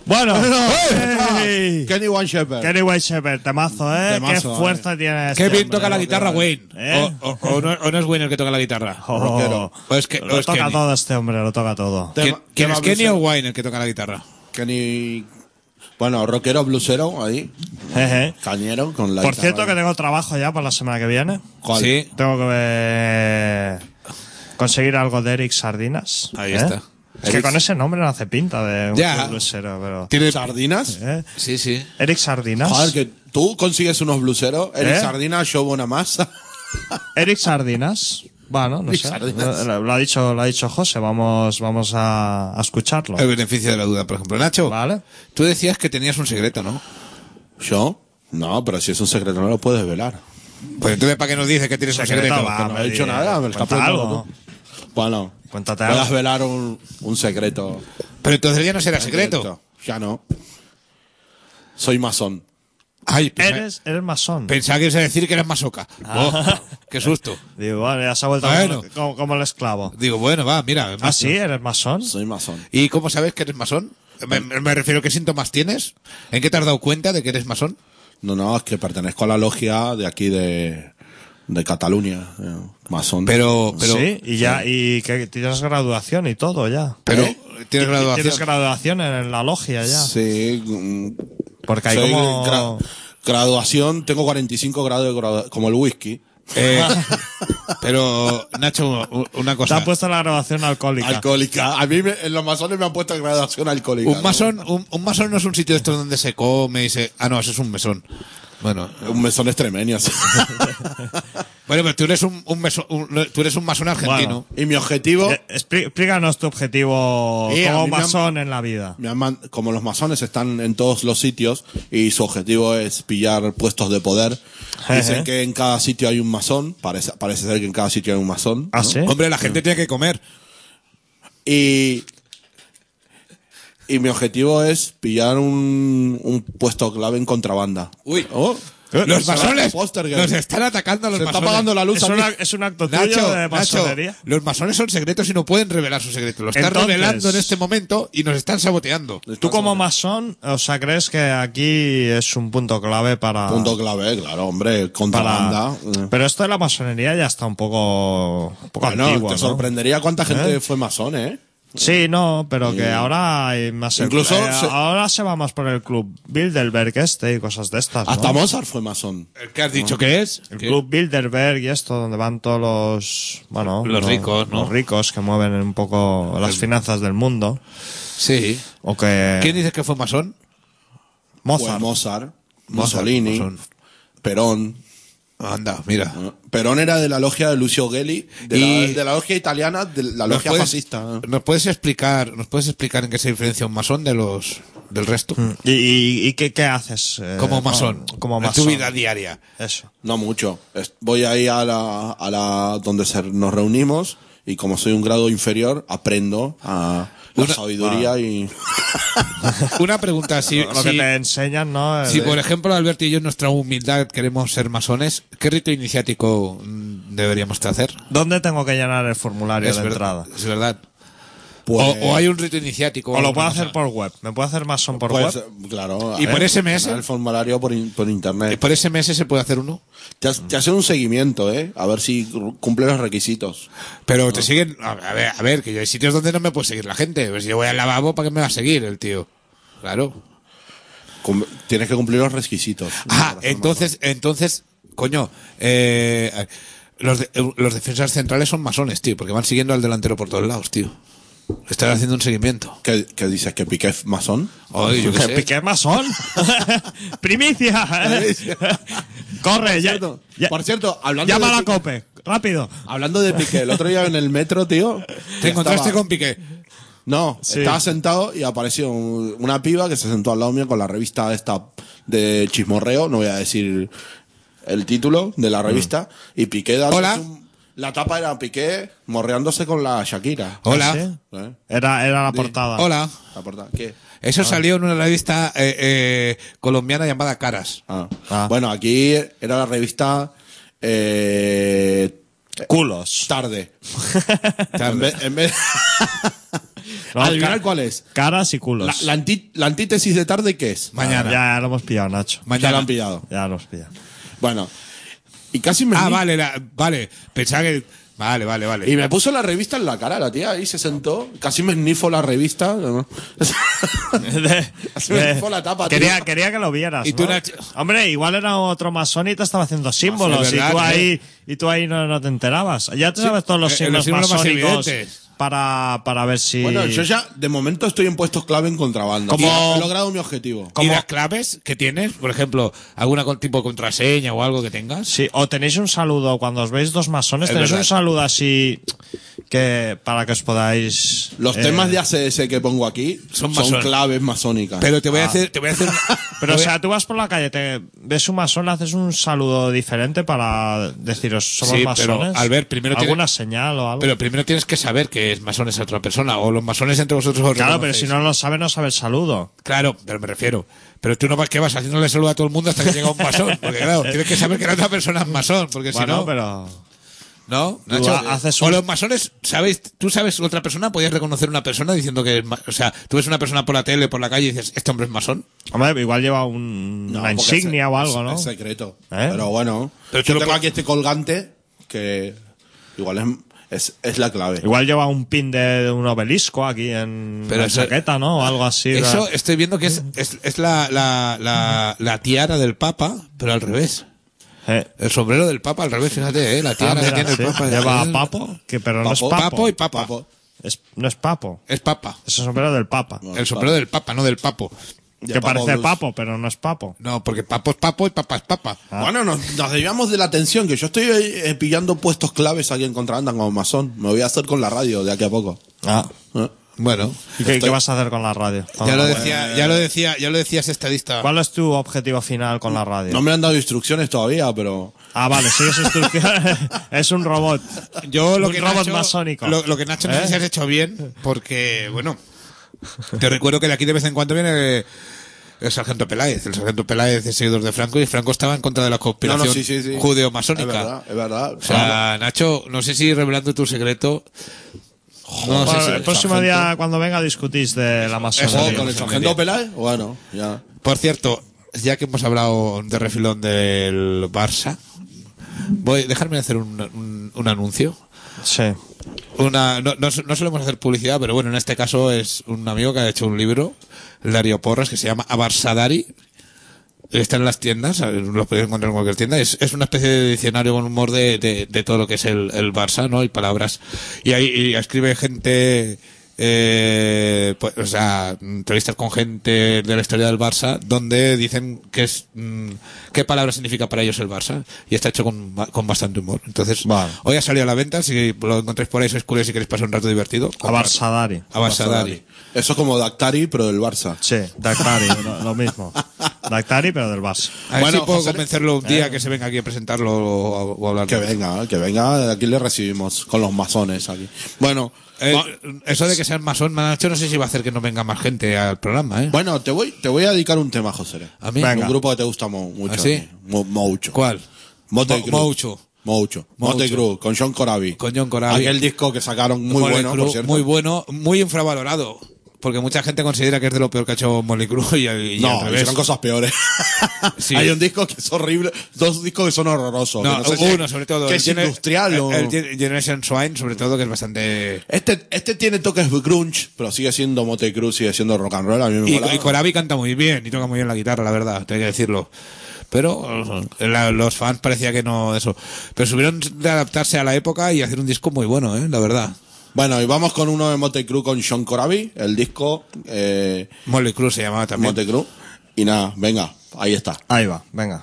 Bueno, ¡Eh! ¡ey! Kenny One Shepherd. Kenny White Shepherd, temazo, ¿eh? Temazo, Qué fuerza tiene este Qué bien hombre, toca la ¿no? guitarra Wayne. ¿Eh? O, o- o no, o no es Wayne el que toca la guitarra. Oh, rockero. O es que, o lo es toca Kenny. todo este hombre, lo toca todo. ¿Quién, Tema- quién tema es Kenny bluesero. o Wayne el que toca la guitarra? Kenny. Bueno, rockero, blusero, ahí. Jeje. Cañero, con la Por guitarra. cierto que tengo trabajo ya para la semana que viene. ¿Cuál? Sí. Tengo que ver... conseguir algo de Eric Sardinas. Ahí ¿eh? está. Es que Eric- con ese nombre no hace pinta de un Ya. blusero, pero... ¿Tiene ¿Sardinas? ¿eh? Sí, sí. Eric Sardinas. Joder, que tú consigues unos bluseros. Eric ¿Eh? Sardinas, yo buena masa. Eric Sardinas. Bueno, no Eric sé. Sardinas. Lo, lo ha dicho, lo ha dicho José. Vamos, vamos a, a escucharlo. El beneficio de la duda, por ejemplo. Nacho, Vale. tú decías que tenías un secreto, ¿no? ¿Yo? No, pero si es un secreto no lo puedes velar. Pues entonces, ¿para qué nos dices que tienes un Secreto, secreto? va. Que no he me dicho di- nada, me lo está cuenta preguntando algo. tú. Bueno, Cuéntate voy a algo. velar un, un secreto. Pero entonces ya no será secreto. Ya no. Soy masón. Ay, pensaba, Eres, eres masón. pensaba que ibas a decir que eres masoca. Oh, qué susto. Digo, vale, ya se ha vuelto Bueno. como, como- como el esclavo. Digo, bueno, va, mira. ¿Ah, sí? ¿Eres masón? Soy masón. ¿Y cómo sabes que eres masón? Me, me refiero, ¿qué síntomas tienes? ¿En qué te has dado cuenta de que eres masón? No, no, es que pertenezco a la logia de aquí de, de Cataluña. eh, masón. Pero, pero, sí, y ya, y que tienes graduación y todo ya. pero, ¿Eh? ¿tienes Y- y graduación? Tienes graduación en la logia ya. Sí. mm, Porque hay soy como... gra- graduación, tengo cuarenta y cinco grados de gradu- como el whisky. Eh, pero, Nacho, u- una Te cosa. han puesto la graduación alcohólica. Alcohólica. A mí me- en los masones me han puesto graduación alcohólica. Un ¿no? masón, un, un masón no es un sitio de estos donde se come y se... Ah, no, eso es un mesón. Bueno, Un mesón extremeño. sí. bueno, pero tú eres un, un, meso- un- tú eres un masón argentino. Y mi objetivo, Eh, expli- Explícanos tu objetivo Eh, a como mí me han- masón en la vida. me han man- como los masones están en todos los sitios y su objetivo es pillar puestos de poder, dicen Ejé. que en cada sitio hay un masón, parece, parece ser que en cada sitio hay un masón. ¿Ah, ¿no? sí? Hombre, la gente tiene que comer. Y, y mi objetivo es pillar un, un puesto clave en contrabanda. Uy. Oh, Los se va masones el póster, que- nos están atacando a los Se está masones. apagando la luz. Es, a mí. una- es un acto tuyo Nacho, de Nacho, masonería. los masones son secretos y no pueden revelar sus secretos. Lo están Entonces- revelando en este momento y nos están saboteando. Tú como masón, o sea, ¿crees que aquí es un punto clave para... Punto clave, claro, hombre, contrabanda. para... Pero esto de la masonería ya está un poco, un poco Bueno, antiguo, te ¿no? sorprendería cuánta gente ¿Eh? fue masón, ¿eh? Sí, no, pero que ahora hay más... Incluso eh, se- ahora se va más por el club Bilderberg este y cosas de estas, ¿no? Hasta Mozart fue masón. ¿Qué has dicho que es? El ¿Qué? club Bilderberg y esto, donde van todos los... Bueno... Los ricos, ¿no? Los ricos que mueven un poco las finanzas del mundo. Sí. O que... ¿Quién dices que fue masón? Mozart, Mozart. Mozart Mussolini, masón. Perón. Anda, mira. Perón era de la logia de Lucio Gelli, de, Y- la, de la logia italiana, de la ¿Nos logia puedes- fascista. ¿Nos puedes explicar, nos puedes explicar en qué se diferencia un masón de los del resto? ¿Y, y, y qué, qué haces? eh, Como masón. Como En masón. tu vida diaria. Eso. No mucho. Es- Voy ahí a la, a la donde se- nos reunimos y como soy un grado inferior, aprendo a la Una- sabiduría y... Una pregunta, si, Lo si- que te enseñan, ¿no? si De- por ejemplo Alberto y yo en nuestra humildad queremos ser masones, ¿qué rito iniciático mm, deberíamos de hacer? ¿Dónde tengo que llenar el formulario Es de verdad. entrada? Es verdad. Pues- O, o hay un rito iniciático. O lo alguna puedo cosa. hacer por web. ¿Me puedo hacer masón por Pues, web? claro. ¿Y a por ver, ese mes? llenar el formulario por, in- por internet. ¿Por ese mes se puede hacer uno? Te, has- te hacen un seguimiento, ¿eh? A ver si cumple los requisitos. Pero te siguen. A a ver, a ver, que yo hay sitios donde no me puede seguir la gente. A ver, si yo voy al lavabo, ¿para qué me va a seguir el tío? Claro. Cum- Tienes que cumplir los requisitos. Ah, Para ser entonces, entonces, coño, eh, los, de- los defensas centrales son masones, tío, porque van siguiendo al delantero por todos lados, tío. Están haciendo un seguimiento. masón. ¿Qué, qué dices? ¿Que Piqué es masón? Ay, yo qué sé. ¿Piqué masón? ¡Primicia! ¡Corre! Ya, cierto, ya- por cierto, hablando llama de a la Piqué- COPE. ¡Rápido! Hablando de Piqué, el otro día en el metro, tío... Te encontraste estaba- con Piqué. No, Sí. estaba sentado y apareció un- una piba que se sentó al lado mío con la revista esta de chismorreo, no voy a decir el título de la revista, y Piqué dándose Hola. un- la tapa era Piqué morreándose con la Shakira. Hola. ¿Ah, sí? ¿Eh? Era, era la portada. Hola. La portada. ¿Qué? Eso salió en una revista eh, eh, colombiana llamada Caras. Ah. Ah. Bueno, aquí era la revista eh, Culos. Tarde. En vez, en vez- No, Adivinar ca- cuál es. Caras y culos. La, la, anti- la antítesis de tarde, ¿qué es? Mañana. Ya, ya lo hemos pillado, Nacho. Ya lo han pillado. Ya lo hemos pillado. Bueno. Y casi me... Ah, vale, la- vale. Pensaba que... Vale, vale, vale. Y me puso la revista en la cara, la tía, ahí se sentó. Casi me snifo la revista. Casi me snifo la tapa, tío. quería, quería que lo vieras. Y tú, ¿no? Nacho- Hombre, igual era otro masón y te estaba haciendo símbolos. es verdad, y tú ¿eh? ahí, y tú ahí no, no te enterabas. Ya te sabes todos los eh, los símbolos símbolos más masónicos evidentes. para, para ver si. Bueno, yo ya, de momento, estoy en puestos clave en contrabando. Como- Y he logrado mi objetivo. ¿Y las claves que tienes? Por ejemplo, alguna con- tipo de contraseña o algo que tengas. Sí, o tenéis un saludo cuando os veis dos masones, Es tenéis verdad. un saludo así que para que os podáis. Los eh, temas de A C S que pongo aquí Son son, masón- claves masónicas. Pero te voy a Ah. hacer, te voy a hacer. Pero, o te voy a- sea, tú vas por la calle, te ves un masón, le haces un saludo diferente para deciros, somos Sí, pero, masones. Albert, primero tiene- ¿Alguna señal o algo? Pero primero tienes que saber que es masón esa otra persona, o los masones entre vosotros os claro, pero reconocéis. si no lo sabe, no sabe el saludo. Claro, pero me refiero. Pero tú no vas que vas haciéndole saludo a todo el mundo hasta que llega un masón. Porque claro, tienes que saber que la otra persona es masón, porque Bueno, si no. pero. ¿No? Tú Nacho, ha- haces o un- los masones, ¿sabes? Tú sabes otra persona, podías reconocer una persona diciendo que es ma- o sea, tú ves una persona por la tele, por la calle y dices, este hombre es masón. Hombre, igual lleva un- No, una porque insignia es- o algo, es- ¿no? Es secreto. ¿Eh? Pero bueno. Pero tú yo lo tengo po- aquí este colgante que igual es, es, es la clave. Igual lleva un pin de un obelisco aquí en Pero la eso- chaqueta, ¿no? O algo así. Eso ¿verdad? estoy viendo que es, es, es la, la, la, la tiara del Papa, pero al revés. Eh. El sombrero del Papa al revés, fíjate, ¿eh? La tiara Ah, mira, que tiene sí. el Papa. Lleva ¿eh? papo, que, pero no es Papo. papo. Papo y Papa. Papo. Es- no es papo. Es Papa. Es el sombrero del papa. El sombrero del Papa, no del Papo. De que Papo parece Blues. papo, pero no es papo. No, porque Papo es Papo y Papa es Papa. Ah. Bueno, nos, nos desviamos de la atención, que yo estoy eh, pillando puestos claves aquí en Contrabanda como masón. Me voy a hacer con la radio de aquí a poco. Ah. ¿Eh? Bueno, ¿Y qué, Estoy- qué vas a hacer con la radio? ya lo Ah, decía, ya lo decía, ya lo decía ese estadista. ¿Cuál es tu objetivo final con la radio? No me han dado instrucciones todavía, pero... Ah, vale, sigues instrucciones. Es un robot. Yo lo Un que robot Nacho, masónico. Lo, lo que Nacho no ¿Eh? sé si has hecho bien, porque, bueno, te recuerdo que de aquí de vez en cuando viene el sargento Peláez. El sargento Peláez es seguidor de Franco y Franco estaba en contra de la No, conspiración no, sí, sí, sí. judeo-masónica. Es verdad, es verdad. O sea, Nacho, no sé si revelando tu secreto. No sé Bueno, si el próximo sargento- día, cuando venga, discutís de la ¿O masonería. con el sargento Peláez? Bueno, ya. Por cierto, ya que hemos hablado de refilón del Barça, voy dejarme hacer un, un, un anuncio. Sí. Una, no, no, no solemos hacer publicidad, pero bueno, en este caso es un amigo que ha hecho un libro, Dario Porras, que se llama Abarsadari. Está en las tiendas, lo podéis encontrar en cualquier tienda. Es, es una especie de diccionario con humor de, de, de todo lo que es el, el Barça, ¿no? Y palabras. Y ahí y escribe gente, eh, pues, o sea, entrevistas con gente de la historia del Barça, donde dicen que es, mm, qué palabra significa para ellos el Barça. Y está hecho con, ba- con bastante humor. Entonces, Vale. hoy ha salido a la venta, si lo encontráis por ahí, sois curiosos y queréis pasar un rato divertido. A Barsadari. Abarsadari. Eso es como Dactari, pero del Barça. Sí, Dactari, lo, lo mismo. Dactari, pero del Barça. A ver Bueno, si puedo José- convencerlo un día que se venga aquí a presentarlo o, o a hablar. Que de él. venga, que venga. Aquí le recibimos con los masones aquí. Bueno, Eh, va- eso de que seas masón, Nacho, no sé si va a hacer que no venga más gente al programa, ¿eh? bueno, te voy, te voy a dedicar un tema, José. ¿A mí? Venga. Un grupo que te gusta mo- mucho. ¿Ah, sí? a ti. Mo- mucho. ¿Cuál? Motley Mo- Crue. Mucho. Mucho. Mucho. Motley Crue, con John Corabi. Con John Corabi. Aquel disco que sacaron muy Motley bueno, Crue, por cierto. muy bueno, muy infravalorado. Porque mucha gente considera que es de lo peor que ha hecho Motley Crue y, y al No, revés. hicieron cosas peores. Sí. Hay un disco que es horrible, dos discos que son horrorosos. No, que no sé si- uno sobre todo. Que El es Gener- industrial. el, o- el Gen- Generation Swine, sobre todo, que es bastante... Este, este tiene toques grunge, pero sigue siendo Motley Crue, sigue siendo rock and roll. A mí me Y, mola. y Corabi canta muy bien y toca muy bien la guitarra, la verdad, tengo que decirlo. Pero eh, la- los fans parecía que no eso. Pero subieron de adaptarse a la época y hacer un disco muy bueno, ¿eh? La verdad. Bueno, y vamos con uno de Motley Crue con John Corabi, el disco eh, Motley Crue se llamaba también. Motley Crue. Y nada, venga, ahí está. Ahí va, venga.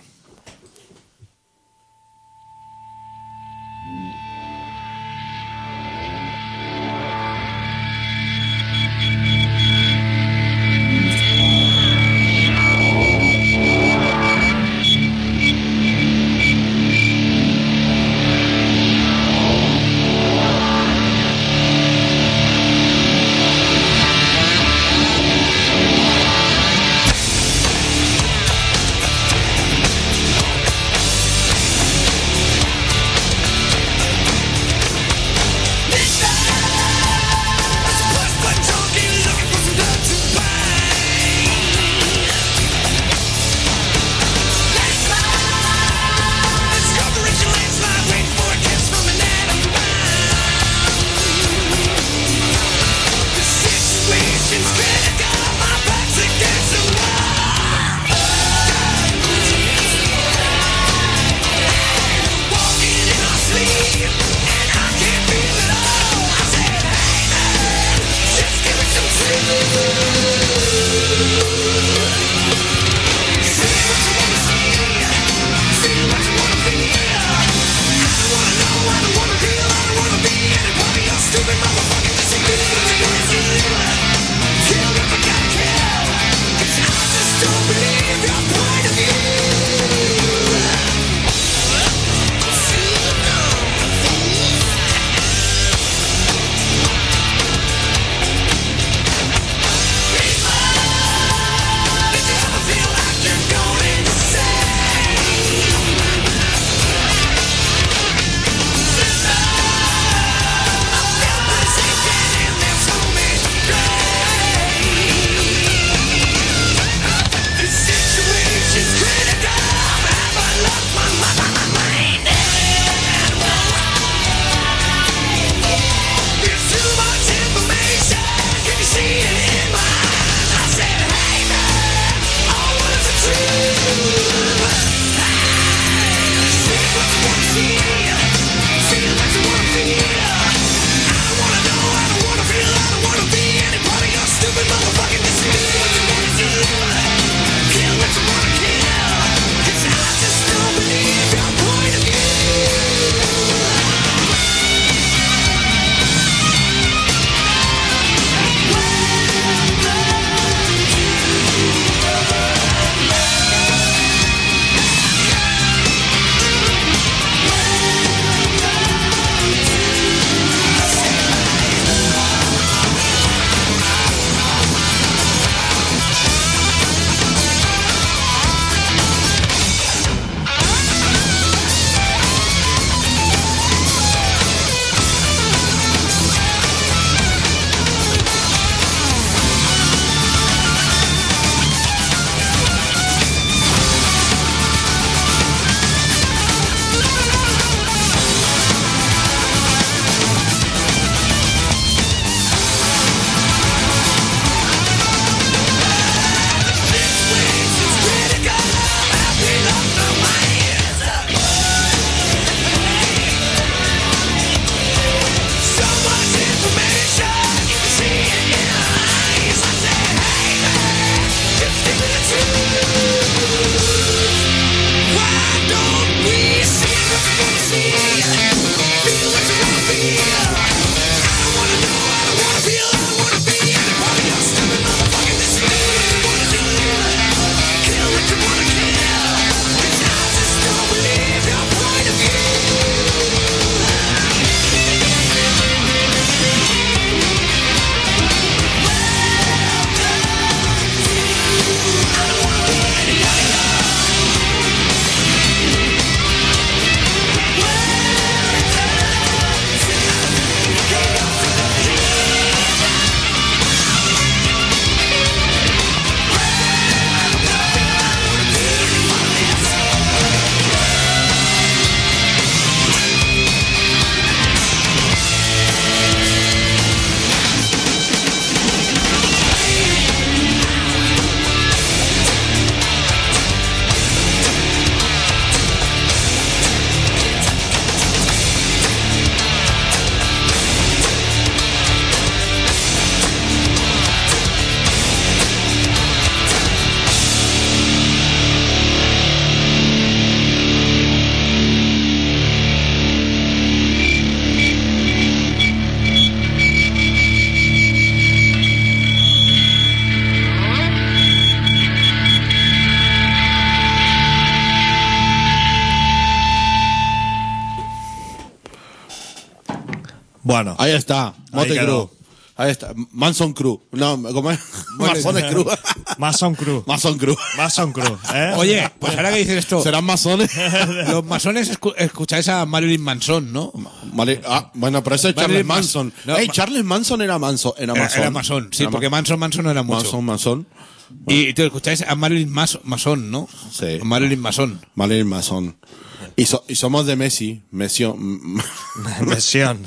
Thank Bueno. Ahí está. Motley Crue. Ahí está. Manson Crew. No, ¿cómo es? Mason Crew. Mason Crew. Mason Crew. Mason Crew. ¿Eh? Oye, pues ahora que dices esto. ¿Serán masones? Los masones escu escucháis a Marilyn Manson, ¿no? Vale. Ah, bueno, pero eso es Charles Manson. No, Hey, Charles Manson era Manson. Era Era, Mason. era masón, sí, Era porque Manson Manson no era mucho. Manson, Manson. Y te escucháis a Marilyn Mas Masón, ¿no? Sí. Marilyn Masón. Marilyn Manson. Y, so, y somos de Messi. Messi. Mesión.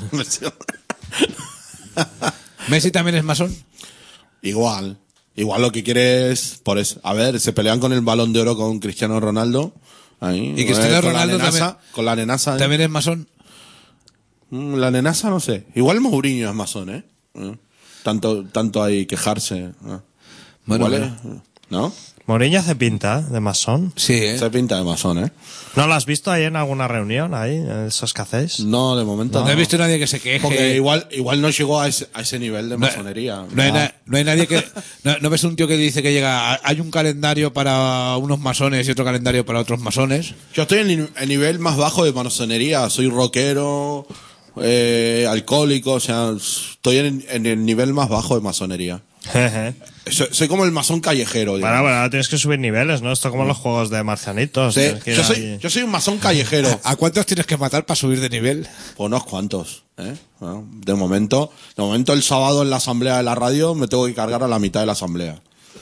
¿Messi también es masón? Igual. Igual lo que quiere es, por eso, a ver, se pelean con el Balón de Oro con Cristiano Ronaldo. Ahí, y Cristiano eh, con Ronaldo la nenaza, también, con la nenaza. ¿también es masón? La nenaza no sé. Igual Mourinho es masón, ¿eh? Tanto, tanto hay quejarse. ¿no? Bueno, ¿Cuál bueno. es? ¿No? Mourinho hace pinta, ¿eh? De masón. Sí, ¿eh? Se pinta de masón, ¿eh? ¿No lo has visto ahí en alguna reunión, ahí, en esos que hacéis? No, de momento No, no. he visto a nadie que se queje. Porque igual, igual no llegó a ese, a ese nivel de masonería. No hay, Ah. na- no hay nadie que. No, no ves un tío que dice que llega. a- Hay un calendario para unos masones y otro calendario para otros masones. Yo estoy en el nivel más bajo de masonería. Soy rockero, eh, alcohólico, o sea, estoy en, en el nivel más bajo de masonería. Jeje. Soy, soy como el masón callejero. digamos. Bueno, bueno, ahora tienes que subir niveles, ¿no? Esto como los juegos de marcianitos. Sí, tienes que ir yo, soy, ahí. yo soy un masón callejero. ¿A cuántos tienes que matar para subir de nivel? Pues unos cuantos, ¿eh? Bueno, de momento, de momento el sábado en la asamblea de la radio me tengo que cargar a la mitad de la asamblea.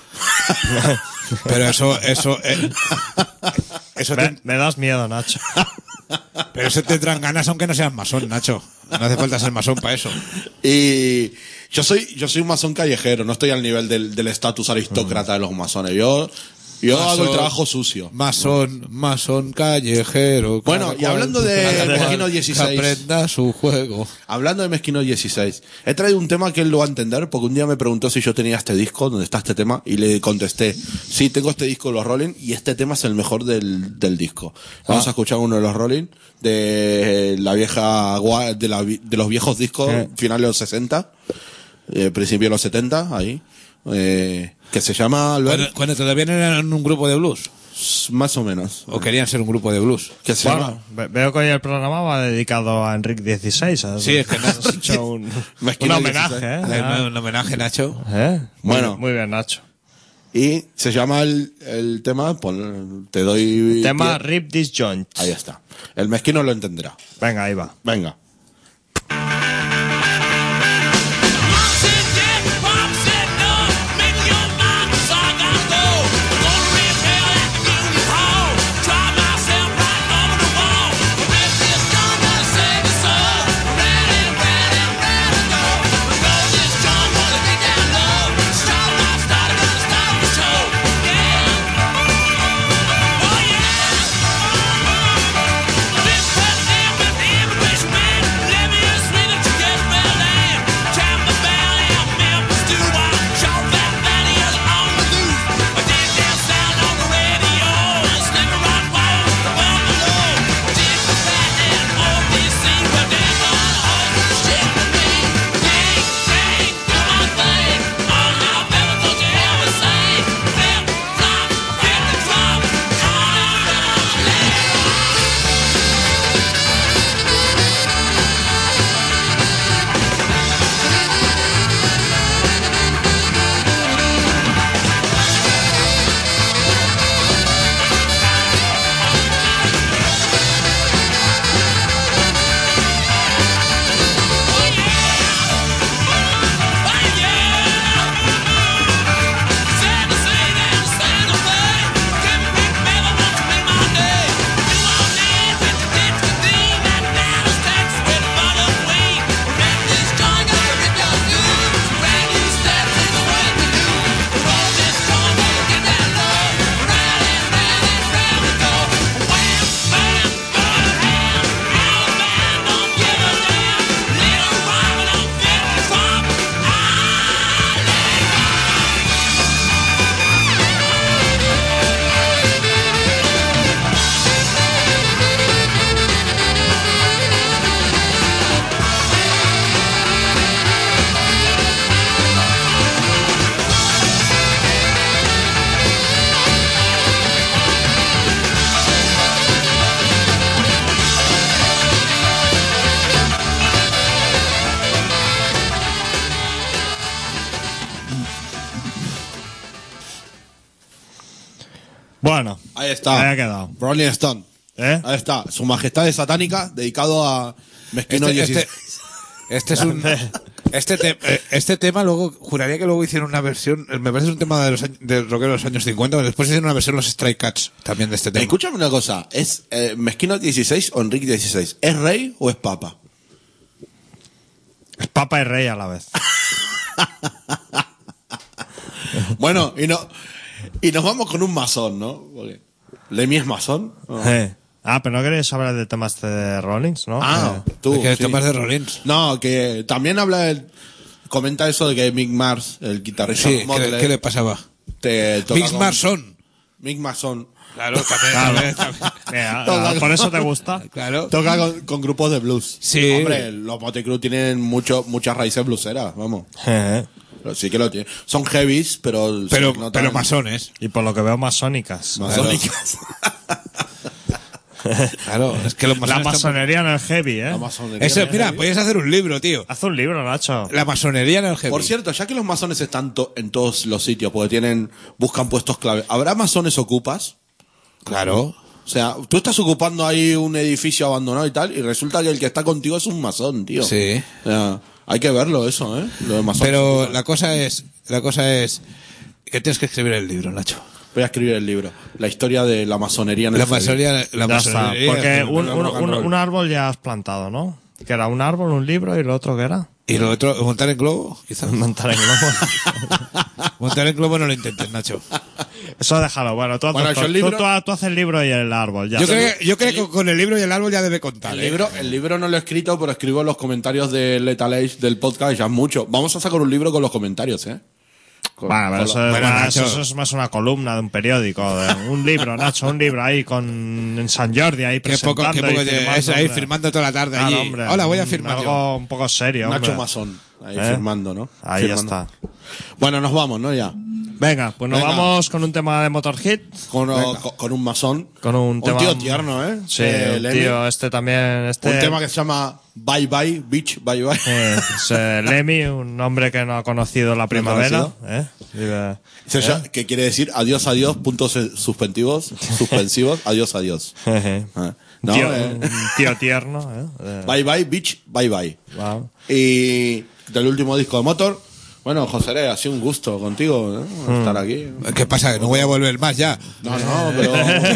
Pero eso, eso, eh, eso Me, te, me das miedo, Nacho. pero eso te tendrán ganas aunque no seas masón, Nacho. No hace falta ser masón para eso. Y yo soy, yo soy un masón callejero, no estoy al nivel del del estatus aristócrata de los masones. Yo, yo Masón, hago el trabajo sucio. Masón, masón callejero. Bueno, cada y cual- hablando de cada cual Mezquino que dieciséis. aprenda su juego. Hablando de Mezquino dieciséis, he traído un tema que él lo va a entender, porque un día me preguntó si yo tenía este disco, donde está este tema, y le contesté, sí, tengo este disco de los Rolling, y este tema es el mejor del, del disco. Vamos Ah. a escuchar uno de los Rolling, de la vieja, gua- de, la, vi- de los viejos discos, Eh. finales de los sesenta, eh, principio de los setenta, ahí, eh, que se llama, Albert, Cuando, cuando todavía no eran un grupo de blues. más o menos, O querían ser un grupo de blues. que se Bueno, llama ve- veo que hoy el programa va dedicado a Enrique dieciséis. ¿sabes? Sí, es que Has hecho un, un Mezquino homenaje, dieciséis. ¿eh? Un, un homenaje, Nacho. ¿Eh? Muy Bueno. bien, muy bien, Nacho. y se llama el, el tema, pon- te doy... Tema pie. Rip This Joint. Ahí está. El mezquino lo entenderá. Venga, ahí va. Venga. Bueno, Ahí está. ahí ha quedado. Rolling Stone. ¿Eh? Ahí está. Su Majestad es satánica, dedicado a Mezquino Este, dieciséis. este, este es un. Este, te- eh, este tema, luego, juraría que luego hicieron una versión. eh, Me parece un tema de los años, de rockero de los años cincuenta, pero después hicieron una versión los Stray Cats también de este tema. Escúchame una cosa. ¿Es eh, Mezquino dieciséis o Enrique dieciséis? ¿Es rey o es papa? Es papa y rey a la vez. Bueno, y no y nos vamos con un masón, ¿no? Porque Lemmy es masón. ¿no? Eh. Ah, pero no queréis hablar del tema este de Rollins, ¿no? Ah, Eh, tú. Es que el sí. tema es de Rollins. No, que también habla del, comenta eso de que Mick Mars, el guitarrista Sí, de ¿qué, Motley, le- ¿qué le pasaba? te toca Mick con- Marson. Mick Mason. Claro, también, también, también. Mira, Toca- por eso te gusta. Claro. Toca con, con grupos de blues. Sí. Hombre, los Motley Crue tienen mucho, muchas raíces blueseras, vamos. Eh, Pero sí que lo tienen. Son heavies, pero... Pero, se notan pero masones. Y por lo que veo, masónicas. masónicas. Claro, es que los La masones. están- masonería en el heavy, ¿eh? La masonería Eso, en el mira, heavy. podías hacer un libro, tío. Haz un libro, Nacho. La masonería en el heavy. Por cierto, ya que los masones están to- en todos los sitios, porque tienen, buscan puestos clave, ¿habrá masones ocupas? Claro. O sea, tú estás ocupando ahí un edificio abandonado y tal, y resulta que el que está contigo es un masón, tío. Sí. O sea, hay que verlo eso, ¿eh? Lo de masones Pero ocupas. la cosa es, la cosa es que tienes que escribir el libro, Nacho. Voy a escribir el libro. La historia de la masonería en el La heavy. masonería, la Ya está. masonería. Porque un, el un- rock and un- roll. un árbol ya has plantado, ¿no? Que era un árbol, un libro y lo otro que era. Y lo otro, montar en globo, quizás. Montar en globo. Montar en globo no lo intentes, Nacho. Eso déjalo. Bueno, tú, haz- Bueno, tú, yo el tú- libro- tú haz- tú haces el libro y el árbol. Ya. Yo creo, que, yo creo que con el libro y el árbol ya debe contar. El ¿eh? libro, el libro no lo he escrito, pero escribo los comentarios de Lethal Age del podcast, ya es mucho. Vamos a sacar un libro con los comentarios, ¿eh? Con- Bueno, pero con eso, los- es Bueno, más, Nacho. eso es más una columna de un periódico, de un libro, Nacho, un libro ahí con en San Jordi ahí Qué poco, presentando qué poco y te- firmando, eso ahí hombre. firmando toda la tarde Claro, allí. hombre, Hola, voy a un- firmar algo yo. un poco serio, Nacho hombre. Masón, ahí ¿Eh? firmando, ¿no? Ahí ya Firmando. está. Bueno, nos vamos, ¿no? Ya. Venga, pues nos Venga. vamos con un tema de Motorhead. Con, con, con un masón. Con un tema- tío tierno, ¿eh? Sí, Eh, un Lemmy. tío, este también, este... Un tema que se llama Bye Bye, Beach, Bye Bye. Eh, es, eh, Lemmy, un hombre que no ha conocido la primavera. conocido? ¿eh? Vive- Se llama- que quiere decir adiós, adiós, puntos eh, suspensivos, suspensivos, adiós, adiós. Jeje. Ah, ¿no? tío, Eh, un tío tierno. ¿eh? Eh, Bye Bye, Beach, Bye Bye. wow. Y del último disco de Motor. Bueno, José, ha sido un gusto contigo, ¿eh? Estar aquí. ¿Qué pasa? Que no voy a volver más ya. No, no, pero...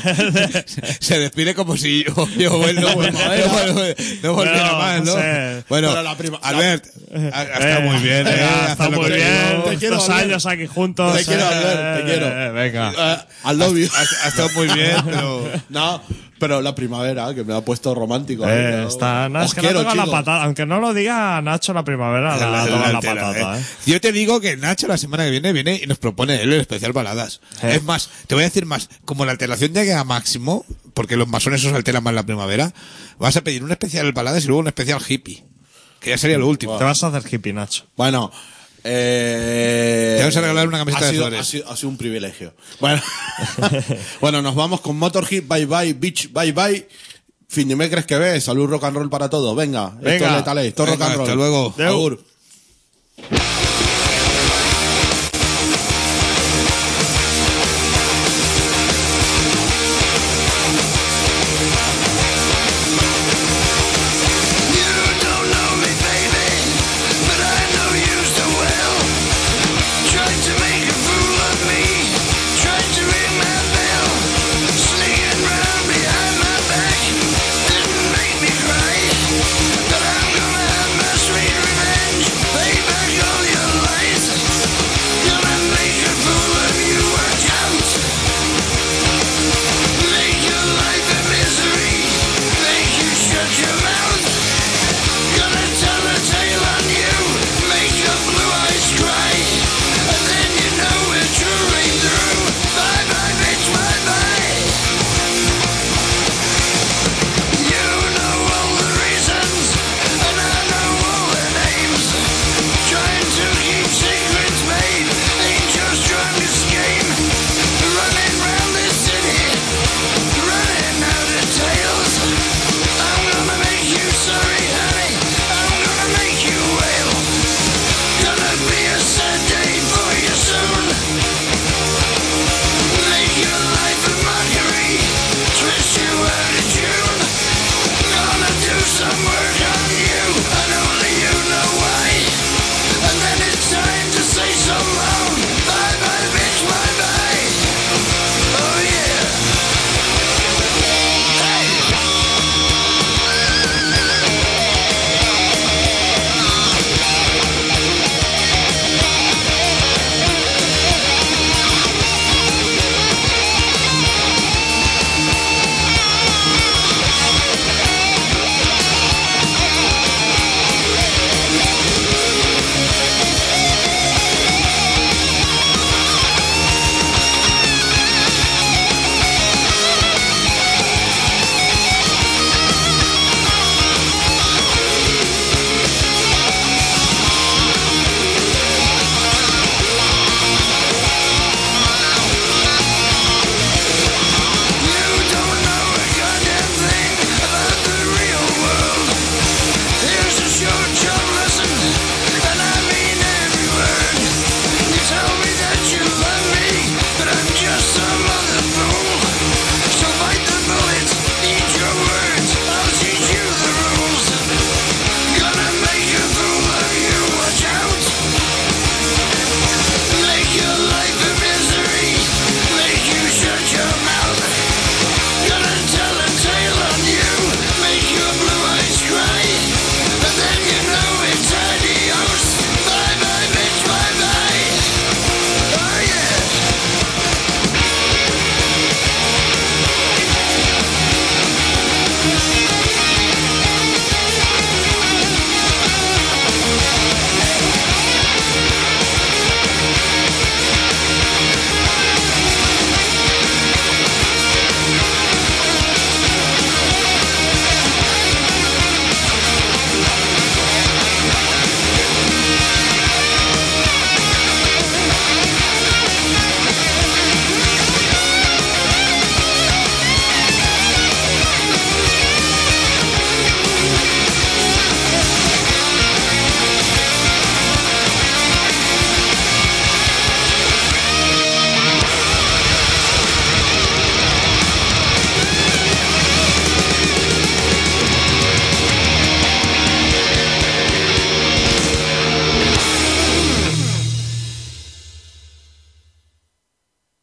Se despide como si yo, yo vuel- no, vuel- no, vuel- no volviera Pero, más, ¿no? José, Bueno, pero la prima- Albert, ha, ha estado Eh, muy bien, ¿eh? eh, ha estado Hacerlo muy contigo. bien. Te quiero, Estos Albert. años aquí juntos. Te quiero, eh, Albert, te quiero. eh, venga. Uh, I love you. Ha, ha estado muy bien, pero... No, pero la primavera, que me ha puesto romántico. Eh, ¿no? está, no, Os es que no quiero, toca la chicos. patata. Aunque no lo diga Nacho la primavera, la, La- toca la la altera, patata. ¿eh? ¿eh? Yo te digo que Nacho la semana que viene viene y nos propone él el especial baladas. Eh. Es más, te voy a decir más, como la alteración llegue a máximo, porque los masones os alteran más la primavera, vas a pedir un especial baladas y luego un especial hippie. Que ya sería lo último. Te vas a hacer hippie, Nacho. Bueno, eh, Te vamos a regalar una camiseta ha de sido, flores. Ha sido, ha sido un privilegio. Bueno, bueno, nos vamos con Motorhead, Bye Bye, Beach, Bye Bye. Fin de mes crees que ves, salud rock and roll para todos. Venga, esto Venga. es Lethal Age, esto es rock Venga, and roll. hasta luego. Deu. Agur.